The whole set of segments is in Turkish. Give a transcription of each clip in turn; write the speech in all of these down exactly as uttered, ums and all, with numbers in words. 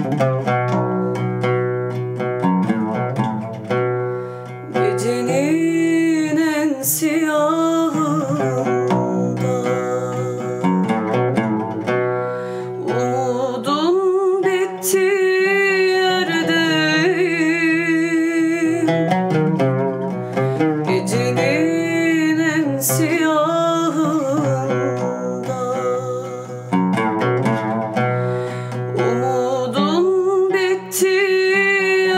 Gecenin en siyahında umudun bittiği yerdeyim. Gecenin en siyahında umudun bittiği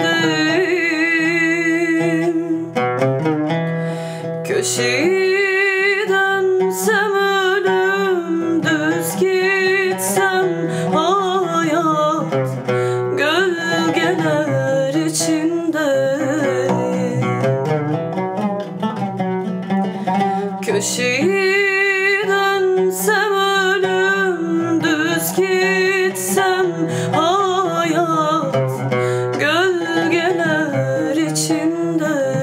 yerdeyim. Köşeyi dönsem ölüm, düz gitsem hayat, gölgeler içindeyim. Köşeyi dönsem ölüm, düz gitsem hayat, gölgeler içindeyim.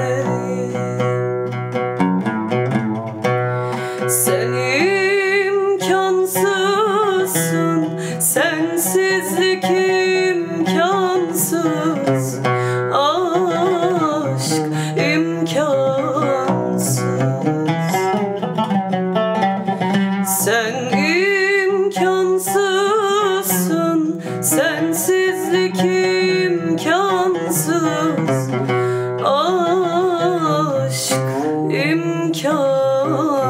Sen imkansızsın, sensizlik imkansız, aşk imkansız. Sen imkansızsın, sensizlik imkansız, aşk imkansız.